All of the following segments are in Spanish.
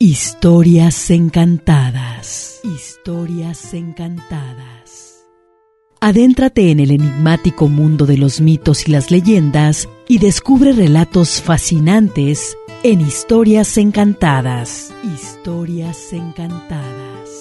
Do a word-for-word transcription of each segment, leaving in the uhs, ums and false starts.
Historias encantadas. Historias encantadas. Adéntrate en el enigmático mundo de los mitos y las leyendas y descubre relatos fascinantes en Historias encantadas. Historias encantadas.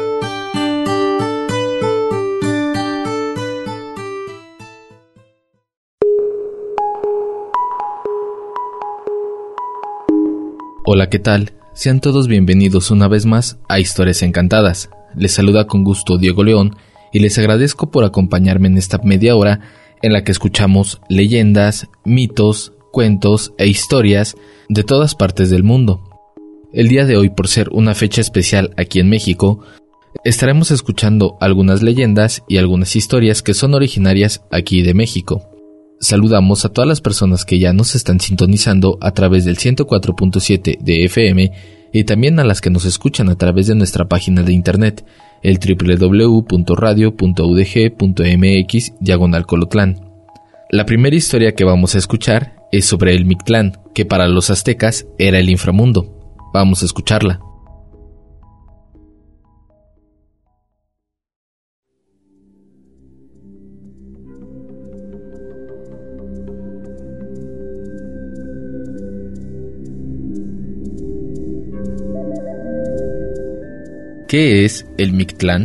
Hola, ¿qué tal? Sean todos bienvenidos una vez más a Historias Encantadas. Les saluda con gusto Diego León y les agradezco por acompañarme en esta media hora en la que escuchamos leyendas, mitos, cuentos e historias de todas partes del mundo. El día de hoy, por ser una fecha especial aquí en México, estaremos escuchando algunas leyendas y algunas historias que son originarias aquí de México. Saludamos a todas las personas que ya nos están sintonizando a través del ciento cuatro punto siete de F M y también a las que nos escuchan a través de nuestra página de internet, el doble u doble u doble u punto radio punto u d g punto m x diagonal Colotlán. La primera historia que vamos a escuchar es sobre el Mictlán, que para los aztecas era el inframundo. Vamos a escucharla. ¿Qué es el Mictlán?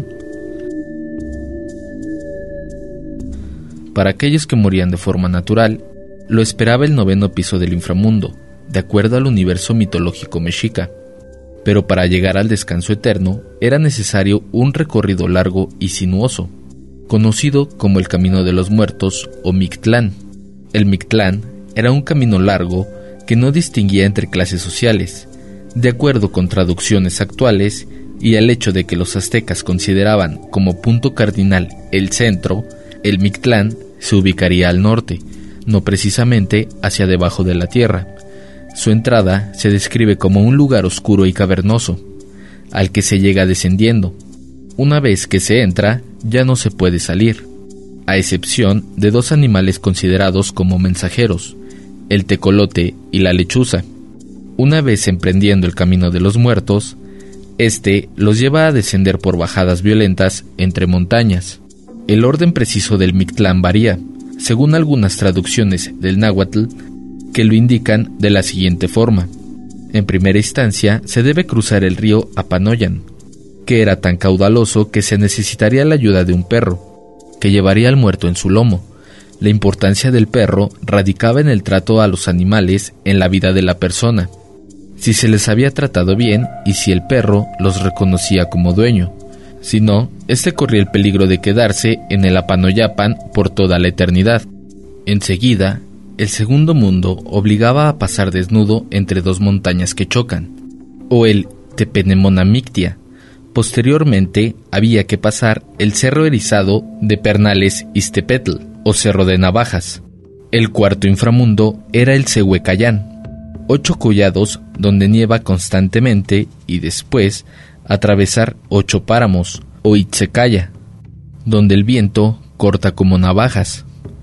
Para aquellos que morían de forma natural, lo esperaba el noveno piso del inframundo, de acuerdo al universo mitológico mexica. Pero para llegar al descanso eterno, era necesario un recorrido largo y sinuoso, conocido como el Camino de los Muertos o Mictlán. El Mictlán era un camino largo que no distinguía entre clases sociales. De acuerdo con traducciones actuales, y al hecho de que los aztecas consideraban como punto cardinal el centro, el Mictlán se ubicaría al norte, no precisamente hacia debajo de la tierra. Su entrada se describe como un lugar oscuro y cavernoso, al que se llega descendiendo. Una vez que se entra, ya no se puede salir, a excepción de dos animales considerados como mensajeros, el tecolote y la lechuza. Una vez emprendiendo el camino de los muertos, este los lleva a descender por bajadas violentas entre montañas. El orden preciso del Mictlán varía, según algunas traducciones del náhuatl, que lo indican de la siguiente forma. En primera instancia, se debe cruzar el río Apanoyan, que era tan caudaloso que se necesitaría la ayuda de un perro, que llevaría al muerto en su lomo. La importancia del perro radicaba en el trato a los animales en la vida de la persona, si se les había tratado bien y si el perro los reconocía como dueño. Si no, este corría el peligro de quedarse en el Apanoyapan por toda la eternidad. Enseguida, el segundo mundo obligaba a pasar desnudo entre dos montañas que chocan, o el Tepenemonamictia. Posteriormente, había que pasar el cerro erizado de Pernales Iztepetl, o Cerro de Navajas. El cuarto inframundo era el Zehuecayán, ocho collados donde nieva constantemente, y después atravesar ocho páramos, o Itzecaya, donde el viento corta como navajas.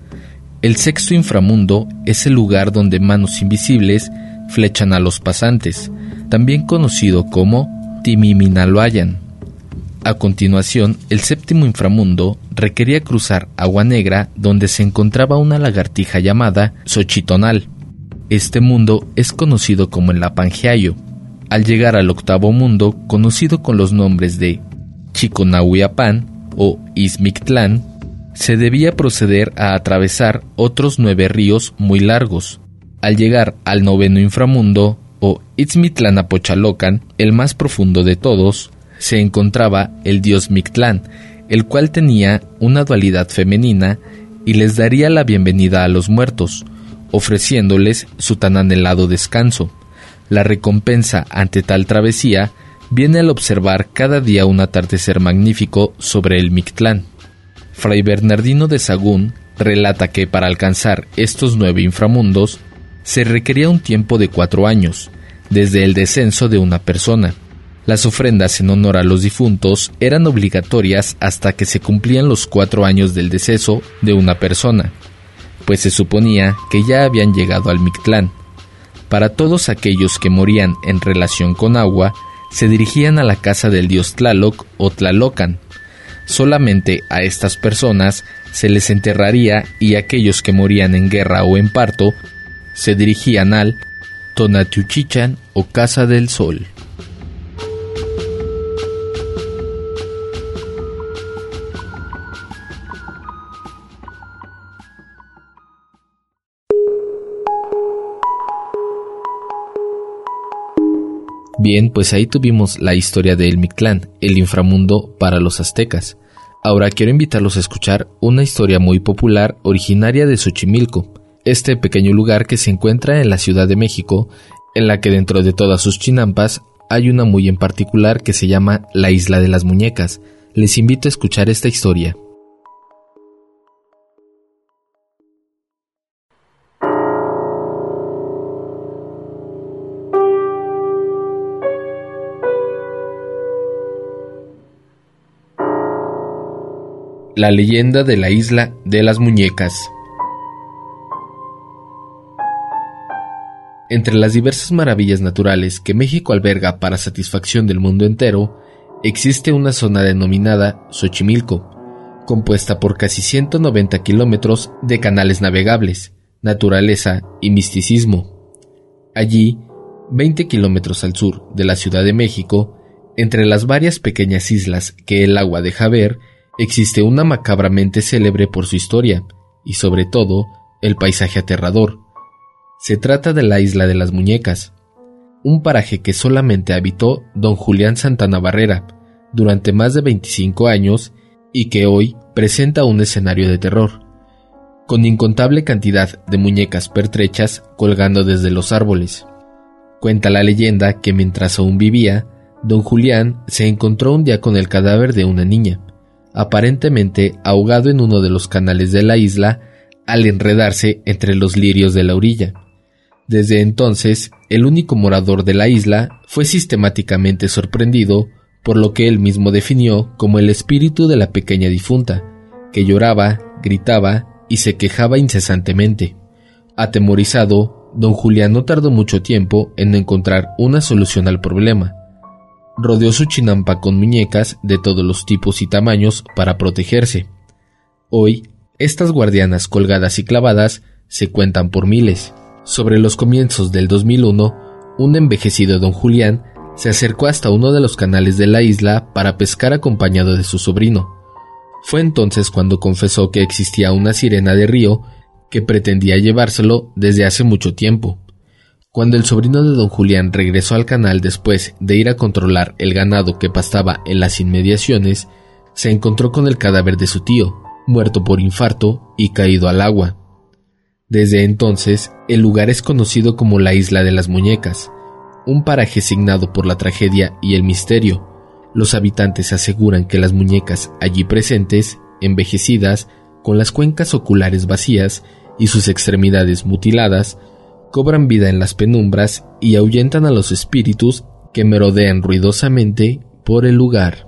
El sexto inframundo es el lugar donde manos invisibles flechan a los pasantes, también conocido como Timiminaloayan. A continuación, el séptimo inframundo requería cruzar Agua Negra, donde se encontraba una lagartija llamada Xochitonal. Este mundo es conocido como el Apangeayo. Al llegar al octavo mundo, conocido con los nombres de Chiconahuiapán o Izmictlán, se debía proceder a atravesar otros nueve ríos muy largos. Al llegar al noveno inframundo, o Itzmitlanapochalocan, el más profundo de todos, se encontraba el dios Mictlán, el cual tenía una dualidad femenina y les daría la bienvenida a los muertos, ofreciéndoles su tan anhelado descanso. La recompensa ante tal travesía viene al observar cada día un atardecer magnífico sobre el Mictlán. Fray Bernardino de Sahagún relata que para alcanzar estos nueve inframundos se requería un tiempo de cuatro años, desde el descenso de una persona. Las ofrendas en honor a los difuntos eran obligatorias hasta que se cumplían los cuatro años del deceso de una persona, pues se suponía que ya habían llegado al Mictlán. Para todos aquellos que morían en relación con agua, se dirigían a la casa del dios Tlaloc o Tlalocan. Solamente a estas personas se les enterraría, y aquellos que morían en guerra o en parto se dirigían al Tonatiuhchichan o Casa del Sol. Bien, pues ahí tuvimos la historia de El Mictlán, el inframundo para los aztecas. Ahora quiero invitarlos a escuchar una historia muy popular originaria de Xochimilco, este pequeño lugar que se encuentra en la Ciudad de México, en la que dentro de todas sus chinampas hay una muy en particular que se llama la Isla de las Muñecas. Les invito a escuchar esta historia. La leyenda de la Isla de las Muñecas. Entre las diversas maravillas naturales que México alberga para satisfacción del mundo entero, existe una zona denominada Xochimilco, compuesta por casi ciento noventa kilómetros de canales navegables, naturaleza y misticismo. Allí, veinte kilómetros al sur de la Ciudad de México, entre las varias pequeñas islas que el agua deja ver, existe una macabramente célebre por su historia, y sobre todo, el paisaje aterrador. Se trata de la Isla de las Muñecas, un paraje que solamente habitó don Julián Santana Barrera durante más de veinticinco años y que hoy presenta un escenario de terror, con incontable cantidad de muñecas pertrechas colgando desde los árboles. Cuenta la leyenda que mientras aún vivía, don Julián se encontró un día con el cadáver de una niña, aparentemente ahogado en uno de los canales de la isla al enredarse entre los lirios de la orilla. Desde entonces, el único morador de la isla fue sistemáticamente sorprendido por lo que él mismo definió como el espíritu de la pequeña difunta, que lloraba, gritaba y se quejaba incesantemente. Atemorizado, don Julián no tardó mucho tiempo en encontrar una solución al problema. Rodeó su chinampa con muñecas de todos los tipos y tamaños para protegerse. Hoy, estas guardianas colgadas y clavadas se cuentan por miles. Sobre los comienzos del dos mil uno, un envejecido don Julián se acercó hasta uno de los canales de la isla para pescar acompañado de su sobrino. Fue entonces cuando confesó que existía una sirena de río que pretendía llevárselo desde hace mucho tiempo. Cuando el sobrino de don Julián regresó al canal después de ir a controlar el ganado que pastaba en las inmediaciones, se encontró con el cadáver de su tío, muerto por infarto y caído al agua. Desde entonces, el lugar es conocido como la Isla de las Muñecas, un paraje signado por la tragedia y el misterio. Los habitantes aseguran que las muñecas allí presentes, envejecidas, con las cuencas oculares vacías y sus extremidades mutiladas, cobran vida en las penumbras y ahuyentan a los espíritus que merodean ruidosamente por el lugar.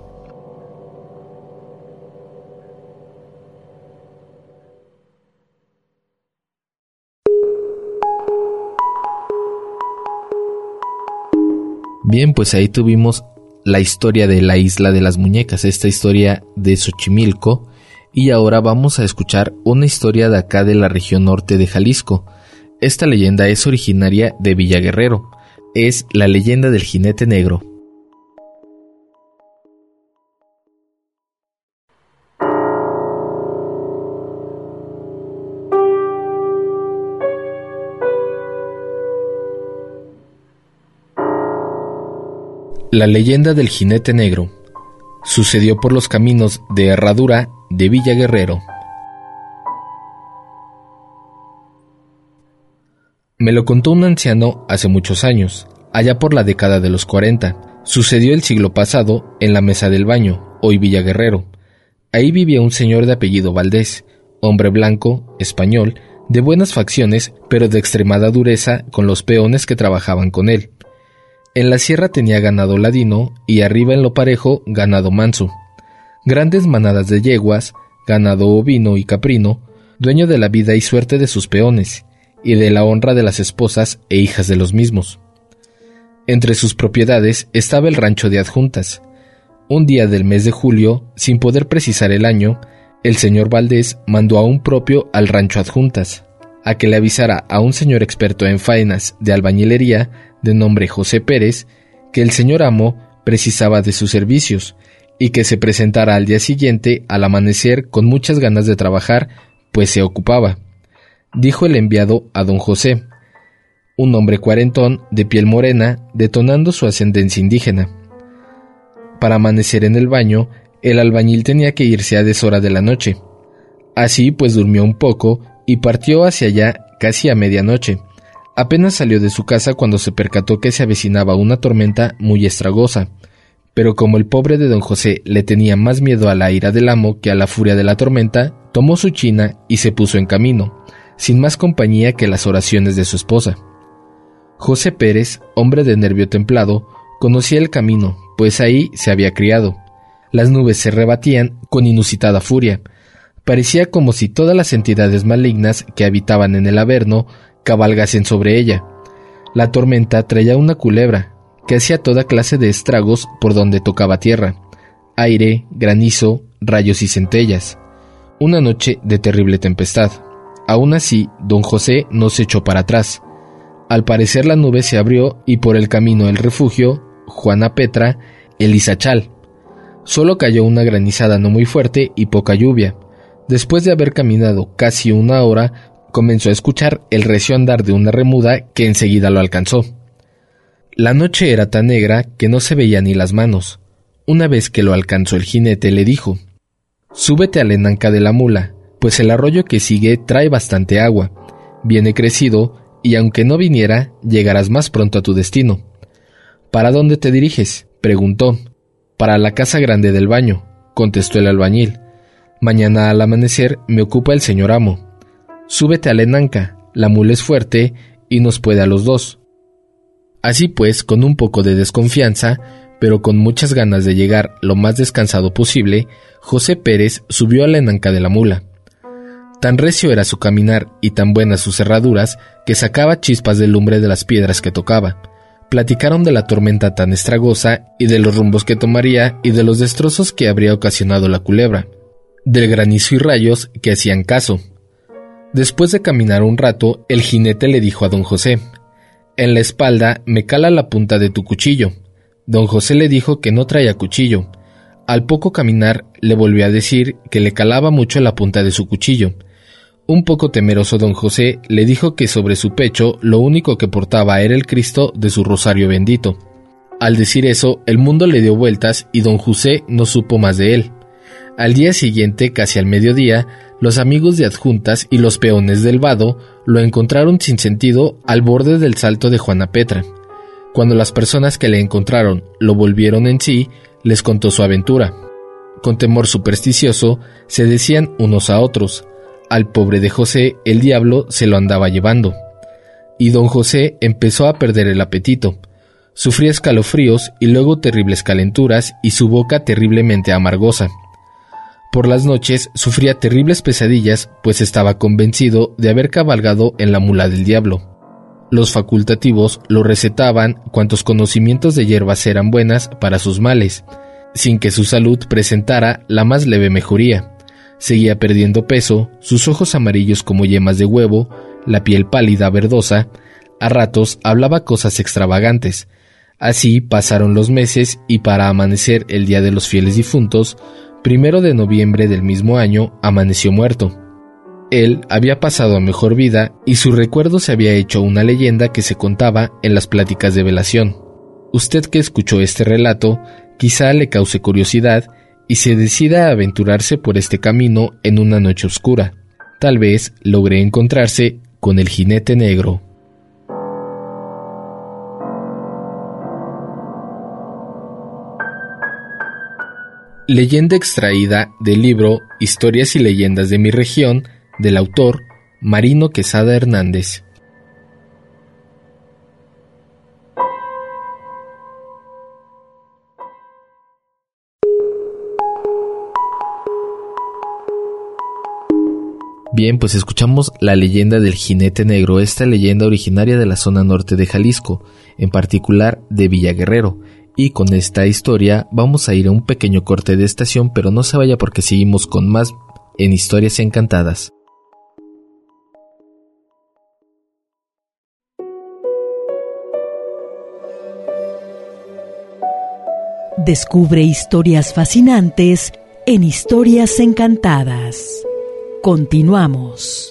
Bien, pues ahí tuvimos la historia de la Isla de las Muñecas, esta historia de Xochimilco, y ahora vamos a escuchar una historia de acá de la región norte de Jalisco. Esta leyenda es originaria de Villa Guerrero, es la leyenda del jinete negro. La leyenda del jinete negro sucedió por los caminos de Herradura de Villa Guerrero. Me lo contó un anciano hace muchos años, allá por la década de los cuarenta. Sucedió el siglo pasado en la Mesa del Baño, hoy Villa Guerrero. Ahí vivía un señor de apellido Valdés, hombre blanco, español, de buenas facciones, pero de extremada dureza con los peones que trabajaban con él. En la sierra tenía ganado ladino y arriba en lo parejo ganado manso. Grandes manadas de yeguas, ganado ovino y caprino, dueño de la vida y suerte de sus peones, y de la honra de las esposas e hijas de los mismos. Entre sus propiedades estaba el rancho de Adjuntas. Un día del mes de julio, sin poder precisar el año, el señor Valdés mandó a un propio al rancho Adjuntas, a que le avisara a un señor experto en faenas de albañilería, de nombre José Pérez, que el señor amo precisaba de sus servicios, y que se presentara al día siguiente al amanecer con muchas ganas de trabajar, pues se ocupaba. Dijo el enviado a don José, un hombre cuarentón, de piel morena, detonando su ascendencia indígena. Para amanecer en el baño, el albañil tenía que irse a deshora de la noche. Así pues durmió un poco y partió hacia allá casi a medianoche. Apenas salió de su casa cuando se percató que se avecinaba una tormenta muy estragosa, pero como el pobre de don José le tenía más miedo a la ira del amo que a la furia de la tormenta, tomó su china y se puso en camino, sin más compañía que las oraciones de su esposa. José Pérez, hombre de nervio templado, conocía el camino, pues ahí se había criado. Las nubes se rebatían con inusitada furia. Parecía como si todas las entidades malignas que habitaban en el Averno cabalgasen sobre ella. La tormenta traía una culebra, que hacía toda clase de estragos por donde tocaba tierra, aire, granizo, rayos y centellas. Una noche de terrible tempestad. Aún así, don José no se echó para atrás. Al parecer la nube se abrió y por el camino del refugio, Juana Petra, el Izachal. Solo cayó una granizada no muy fuerte y poca lluvia. Después de haber caminado casi una hora, comenzó a escuchar el recio andar de una remuda que enseguida lo alcanzó. La noche era tan negra que no se veía ni las manos. Una vez que lo alcanzó el jinete le dijo: «Súbete a la enanca de la mula, pues el arroyo que sigue trae bastante agua, viene crecido, y aunque no viniera, llegarás más pronto a tu destino». «¿Para dónde te diriges?», preguntó. «Para la casa grande del baño», contestó el albañil. «Mañana al amanecer me ocupa el señor amo. Súbete a la enanca, la mula es fuerte y nos puede a los dos». Así pues, con un poco de desconfianza, pero con muchas ganas de llegar lo más descansado posible, José Pérez subió a la enanca de la mula. Tan recio era su caminar y tan buenas sus herraduras que sacaba chispas de lumbre de las piedras que tocaba. Platicaron de la tormenta tan estragosa y de los rumbos que tomaría y de los destrozos que habría ocasionado la culebra, del granizo y rayos que hacían caso. Después de caminar un rato, el jinete le dijo a don José: «En la espalda me cala la punta de tu cuchillo». Don José le dijo que no traía cuchillo. Al poco caminar le volvió a decir que le calaba mucho la punta de su cuchillo. Un poco temeroso don José le dijo que sobre su pecho lo único que portaba era el Cristo de su rosario bendito. Al decir eso, el mundo le dio vueltas y don José no supo más de él. Al día siguiente, casi al mediodía, los amigos de Adjuntas y los peones del vado lo encontraron sin sentido al borde del salto de Juana Petra. Cuando las personas que le encontraron lo volvieron en sí, les contó su aventura. Con temor supersticioso, se decían unos a otros: «Al pobre de José el diablo se lo andaba llevando». Y don José empezó a perder el apetito. Sufría escalofríos y luego terribles calenturas y su boca terriblemente amargosa. Por las noches sufría terribles pesadillas, pues estaba convencido de haber cabalgado en la mula del diablo. Los facultativos lo recetaban cuantos conocimientos de hierbas eran buenas para sus males, sin que su salud presentara la más leve mejoría. Seguía perdiendo peso, sus ojos amarillos como yemas de huevo, la piel pálida verdosa. A ratos hablaba cosas extravagantes. Así pasaron los meses y para amanecer el día de los fieles difuntos, primero de noviembre del mismo año, amaneció muerto. Él había pasado a mejor vida y su recuerdo se había hecho una leyenda que se contaba en las pláticas de velación. Usted que escuchó este relato quizá le cause curiosidad y se decida a aventurarse por este camino en una noche oscura. Tal vez logre encontrarse con el jinete negro. Leyenda extraída del libro Historias y leyendas de mi región, del autor Marino Quesada Hernández. Bien, pues escuchamos la leyenda del jinete negro, esta leyenda originaria de la zona norte de Jalisco, en particular de Villa Guerrero. Y con esta historia vamos a ir a un pequeño corte de estación, pero no se vaya porque seguimos con más en Historias Encantadas. Descubre historias fascinantes en Historias Encantadas. Continuamos.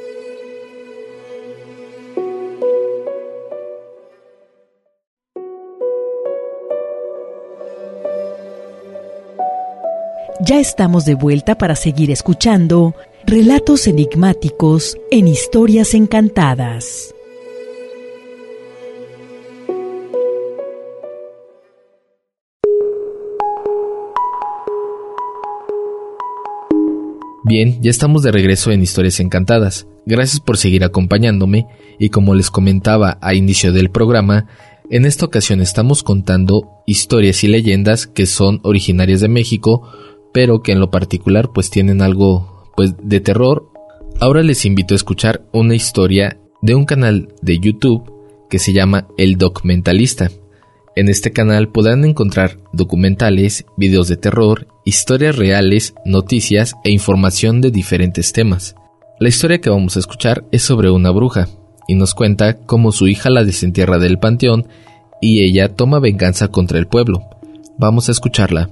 Ya estamos de vuelta para seguir escuchando relatos enigmáticos en Historias Encantadas. Bien, ya estamos de regreso en Historias Encantadas. Gracias por seguir acompañándome y como les comentaba a inicio del programa, en esta ocasión estamos contando historias y leyendas que son originarias de México, pero que en lo particular pues tienen algo pues de terror. Ahora les invito a escuchar una historia de un canal de YouTube que se llama El Documentalista. En este canal podrán encontrar documentales, videos de terror, historias reales, noticias e información de diferentes temas. La historia que vamos a escuchar es sobre una bruja y nos cuenta cómo su hija la desentierra del panteón y ella toma venganza contra el pueblo. Vamos a escucharla.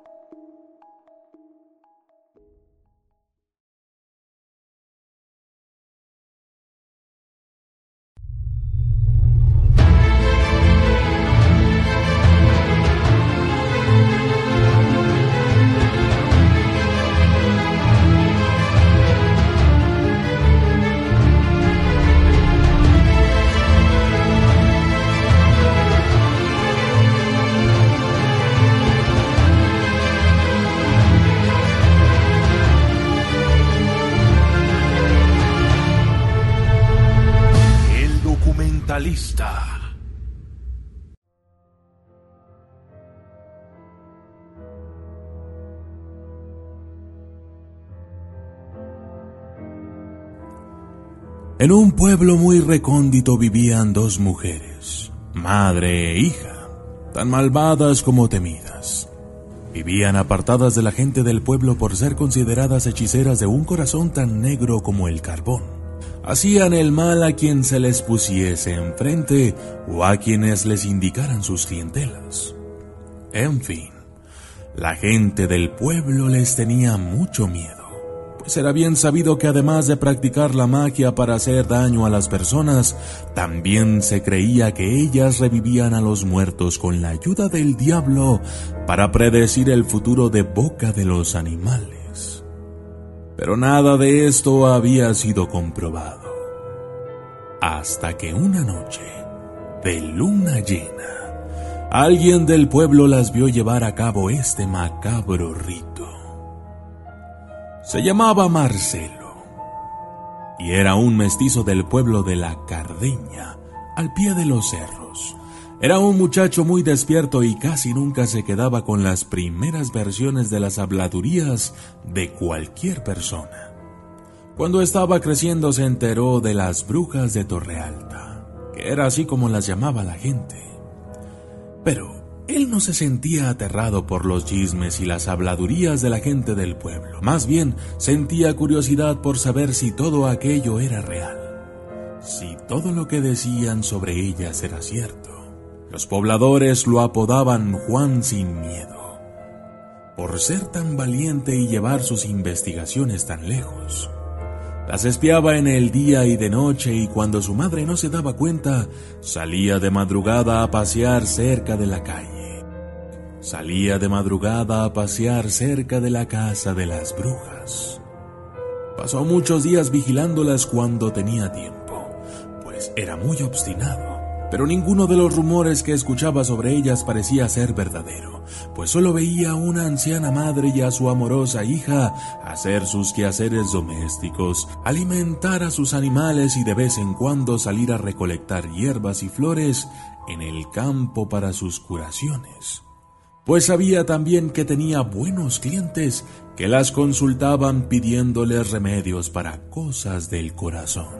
En un pueblo muy recóndito vivían dos mujeres, madre e hija, tan malvadas como temidas. Vivían apartadas de la gente del pueblo por ser consideradas hechiceras de un corazón tan negro como el carbón. Hacían el mal a quien se les pusiese enfrente o a quienes les indicaran sus clientelas. En fin, la gente del pueblo les tenía mucho miedo. Era bien sabido que además de practicar la magia para hacer daño a las personas, también se creía que ellas revivían a los muertos con la ayuda del diablo para predecir el futuro de boca de los animales. Pero nada de esto había sido comprobado. Hasta que una noche, de luna llena, alguien del pueblo las vio llevar a cabo este macabro rito. Se llamaba Marcelo y era un mestizo del pueblo de la Cardeña, al pie de los cerros. Era un muchacho muy despierto y casi nunca se quedaba con las primeras versiones de las habladurías de cualquier persona. Cuando estaba creciendo se enteró de las brujas de Torrealta, que era así como las llamaba la gente. Pero él no se sentía aterrado por los chismes y las habladurías de la gente del pueblo. Más bien, sentía curiosidad por saber si todo aquello era real. Si todo lo que decían sobre ellas era cierto. Los pobladores lo apodaban Juan Sin Miedo, por ser tan valiente y llevar sus investigaciones tan lejos. Las espiaba en el día y de noche y cuando su madre no se daba cuenta, salía de madrugada a pasear cerca de la calle. Salía de madrugada a pasear cerca de la casa de las brujas. Pasó muchos días vigilándolas cuando tenía tiempo, pues era muy obstinado. Pero ninguno de los rumores que escuchaba sobre ellas parecía ser verdadero, pues solo veía a una anciana madre y a su amorosa hija hacer sus quehaceres domésticos, alimentar a sus animales y de vez en cuando salir a recolectar hierbas y flores en el campo para sus curaciones. pues sabía también que tenía buenos clientes que las consultaban pidiéndoles remedios para cosas del corazón.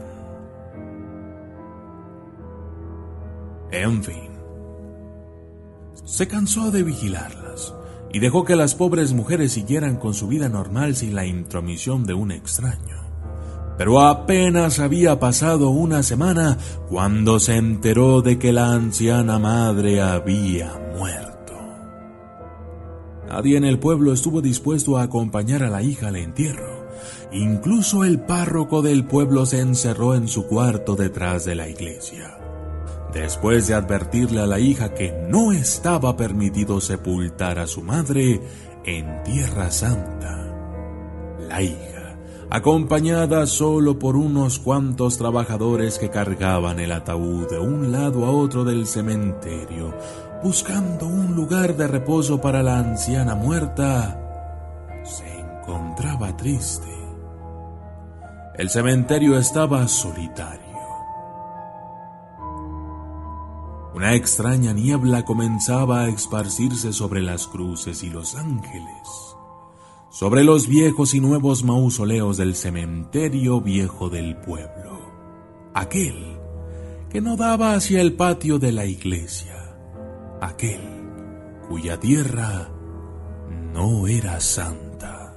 En fin, se cansó de vigilarlas y dejó que las pobres mujeres siguieran con su vida normal sin la intromisión de un extraño. Pero apenas había pasado una semana cuando se enteró de que la anciana madre había muerto. Nadie en el pueblo estuvo dispuesto a acompañar a la hija al entierro. Incluso el párroco del pueblo se encerró en su cuarto detrás de la iglesia. Después de advertirle a la hija que no estaba permitido sepultar a su madre en Tierra Santa, la hija, acompañada solo por unos cuantos trabajadores que cargaban el ataúd de un lado a otro del cementerio, buscando un lugar de reposo para la anciana muerta, se encontraba triste. El cementerio estaba solitario. Una extraña niebla comenzaba a esparcirse sobre las cruces y los ángeles, sobre los viejos y nuevos mausoleos del cementerio viejo del pueblo, aquel que no daba hacia el patio de la iglesia, aquel cuya tierra no era santa.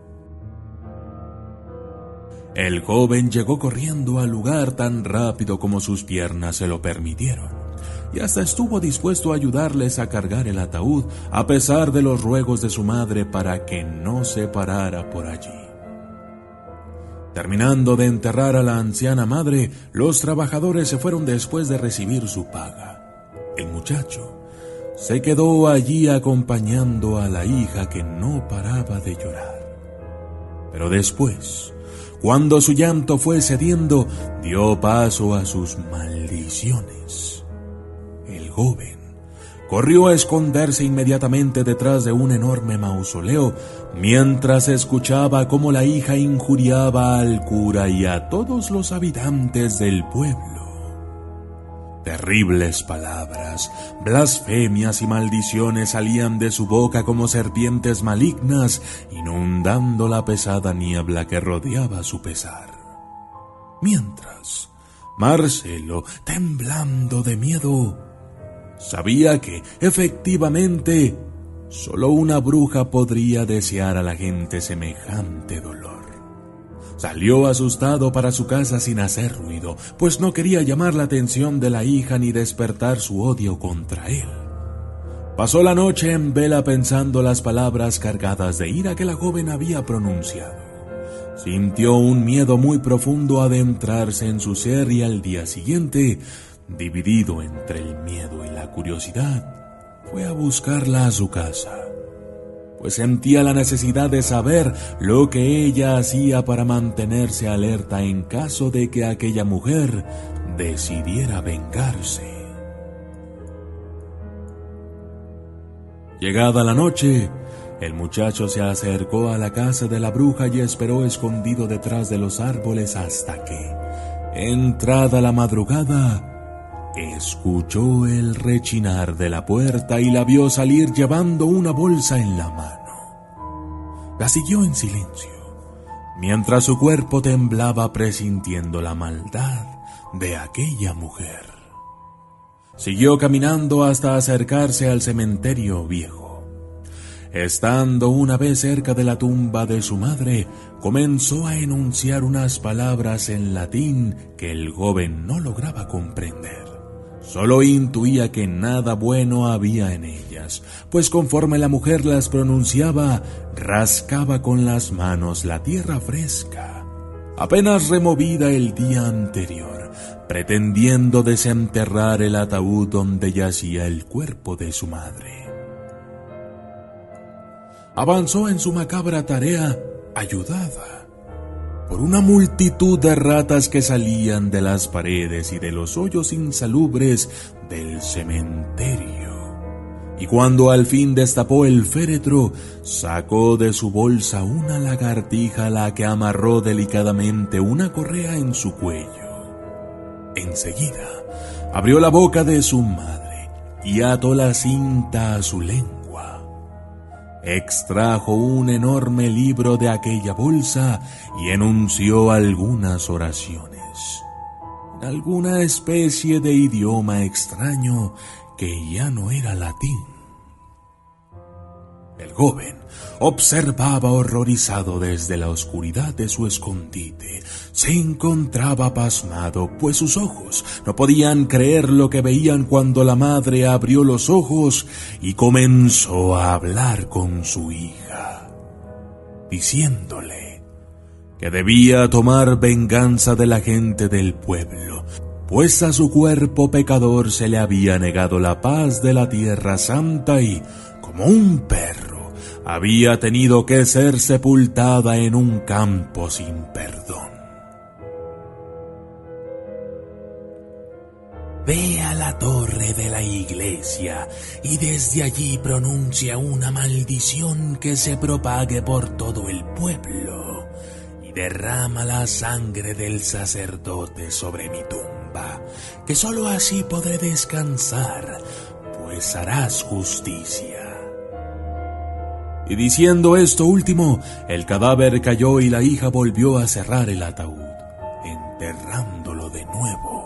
El joven llegó corriendo al lugar tan rápido como sus piernas se lo permitieron, y hasta estuvo dispuesto a ayudarles a cargar el ataúd, a pesar de los ruegos de su madre para que no se parara por allí. Terminando de enterrar a la anciana madre, los trabajadores se fueron después de recibir su paga. El muchacho se quedó allí acompañando a la hija que no paraba de llorar. Pero después, cuando su llanto fue cediendo, dio paso a sus maldiciones. El joven corrió a esconderse inmediatamente detrás de un enorme mausoleo, mientras escuchaba cómo la hija injuriaba al cura y a todos los habitantes del pueblo. Terribles palabras, blasfemias y maldiciones salían de su boca como serpientes malignas, inundando la pesada niebla que rodeaba su pesar. Mientras, Marcelo, temblando de miedo, sabía que, efectivamente, solo una bruja podría desear a la gente semejante dolor. Salió asustado para su casa sin hacer ruido, pues no quería llamar la atención de la hija ni despertar su odio contra él. Pasó la noche en vela pensando las palabras cargadas de ira que la joven había pronunciado. Sintió un miedo muy profundo adentrarse en su ser y al día siguiente, dividido entre el miedo y la curiosidad, fue a buscarla a su casa, pues sentía la necesidad de saber lo que ella hacía para mantenerse alerta en caso de que aquella mujer decidiera vengarse. Llegada la noche, el muchacho se acercó a la casa de la bruja y esperó escondido detrás de los árboles hasta que, entrada la madrugada, escuchó el rechinar de la puerta y la vio salir llevando una bolsa en la mano. La siguió en silencio, mientras su cuerpo temblaba presintiendo la maldad de aquella mujer. Siguió caminando hasta acercarse al cementerio viejo. Estando una vez cerca de la tumba de su madre, comenzó a enunciar unas palabras en latín que el joven no lograba comprender. Solo intuía que nada bueno había en ellas, pues conforme la mujer las pronunciaba, rascaba con las manos la tierra fresca, apenas removida el día anterior, pretendiendo desenterrar el ataúd donde yacía el cuerpo de su madre. Avanzó en su macabra tarea, ayudada por una multitud de ratas que salían de las paredes y de los hoyos insalubres del cementerio. Y cuando al fin destapó el féretro, sacó de su bolsa una lagartija a la que amarró delicadamente una correa en su cuello. Enseguida, abrió la boca de su madre y ató la cinta a su lengua. extrajo un enorme libro de aquella bolsa y enunció algunas oraciones, en alguna especie de idioma extraño que ya no era latín. El joven observaba horrorizado desde la oscuridad de su escondite. Se encontraba pasmado, pues sus ojos no podían creer lo que veían cuando la madre abrió los ojos y comenzó a hablar con su hija, diciéndole que debía tomar venganza de la gente del pueblo, pues a su cuerpo pecador se le había negado la paz de la Tierra Santa y, como un perro, había tenido que ser sepultada en un campo sin perdón. Ve a la torre de la iglesia y desde allí pronuncia una maldición que se propague por todo el pueblo y derrama la sangre del sacerdote sobre mi tumba, que sólo así podré descansar, pues harás justicia. Y diciendo esto último, el cadáver cayó y la hija volvió a cerrar el ataúd, enterrándolo de nuevo.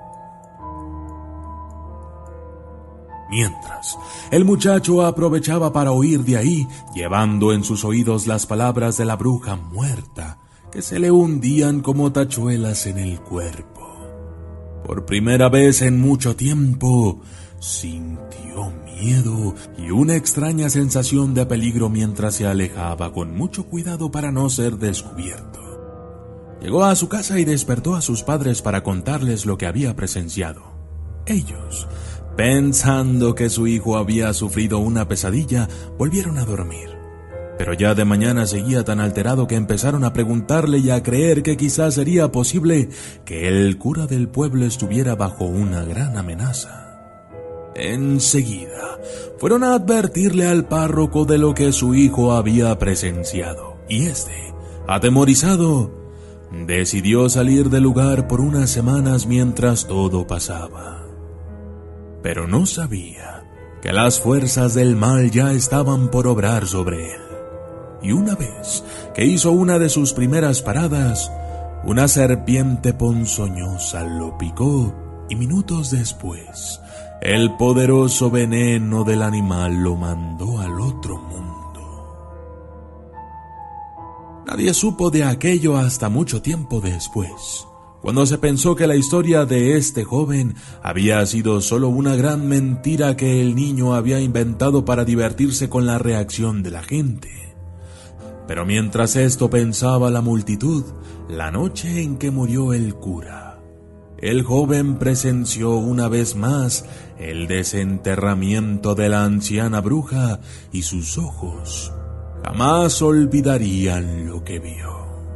Mientras, el muchacho aprovechaba para huir de ahí, llevando en sus oídos las palabras de la bruja muerta, que se le hundían como tachuelas en el cuerpo. Por primera vez en mucho tiempo, sintió miedo y una extraña sensación de peligro mientras se alejaba con mucho cuidado para no ser descubierto. Llegó a su casa y despertó a sus padres para contarles lo que había presenciado. Ellos, pensando que su hijo había sufrido una pesadilla, volvieron a dormir. Pero ya de mañana seguía tan alterado que empezaron a preguntarle y a creer que quizás sería posible que el cura del pueblo estuviera bajo una gran amenaza. Enseguida fueron a advertirle al párroco de lo que su hijo había presenciado, y éste, atemorizado, decidió salir del lugar por unas semanas mientras todo pasaba. Pero no sabía que las fuerzas del mal ya estaban por obrar sobre él. Y una vez que hizo una de sus primeras paradas, una serpiente ponzoñosa lo picó y minutos después, el poderoso veneno del animal lo mandó al otro mundo. Nadie supo de aquello hasta mucho tiempo después, cuando se pensó que la historia de este joven había sido solo una gran mentira que el niño había inventado para divertirse con la reacción de la gente. Pero mientras esto pensaba la multitud, la noche en que murió el cura, el joven presenció una vez más el desenterramiento de la anciana bruja y sus ojos jamás olvidarían lo que vio.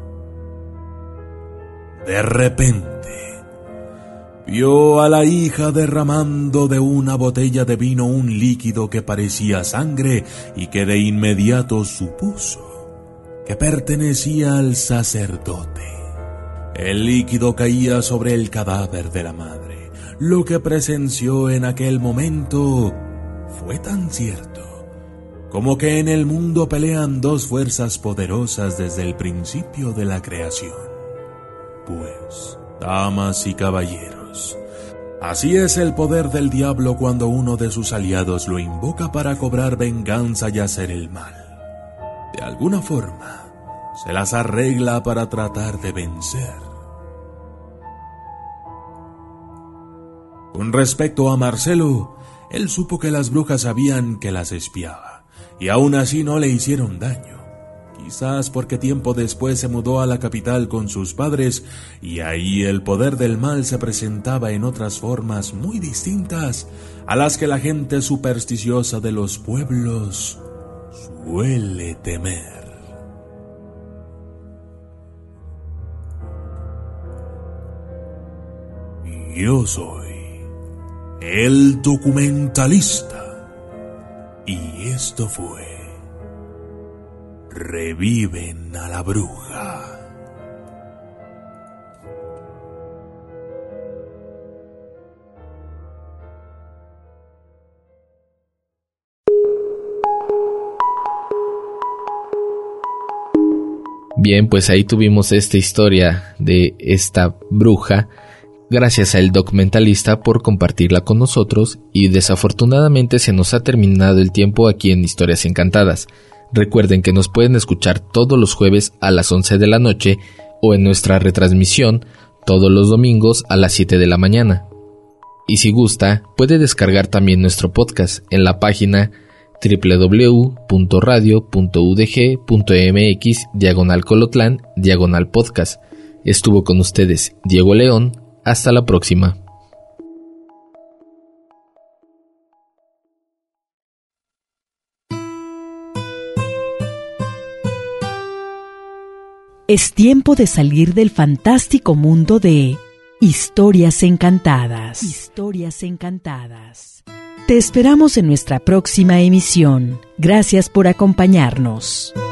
De repente, vio a la hija derramando de una botella de vino un líquido que parecía sangre y que de inmediato supuso que pertenecía al sacerdote. El líquido caía sobre el cadáver de la madre. Lo que presenció en aquel momento fue tan cierto como que en el mundo pelean dos fuerzas poderosas desde el principio de la creación. Pues, damas y caballeros, así es el poder del diablo cuando uno de sus aliados lo invoca para cobrar venganza y hacer el mal. De alguna forma, se las arregla para tratar de vencer. Con respecto a Marcelo, él supo que las brujas sabían que las espiaba, y aún así no le hicieron daño. Quizás porque tiempo después se mudó a la capital con sus padres, y ahí el poder del mal se presentaba en otras formas muy distintas a las que la gente supersticiosa de los pueblos suele temer. Yo soy el documentalista y esto fue Reviven a la bruja. Bien, pues ahí tuvimos esta historia de esta bruja. Gracias al documentalista por compartirla con nosotros, y desafortunadamente se nos ha terminado el tiempo aquí en Historias Encantadas. Recuerden que nos pueden escuchar todos los jueves a las once de la noche o en nuestra retransmisión todos los domingos a las siete de la mañana. Y si gusta, puede descargar también nuestro podcast en la página doble u doble u doble u punto radio punto u d g punto m x diagonal Colotlán diagonal podcast. Estuvo con ustedes Diego León. Hasta la próxima. Es tiempo de salir del fantástico mundo de Historias Encantadas. Historias Encantadas. Te esperamos en nuestra próxima emisión. Gracias por acompañarnos.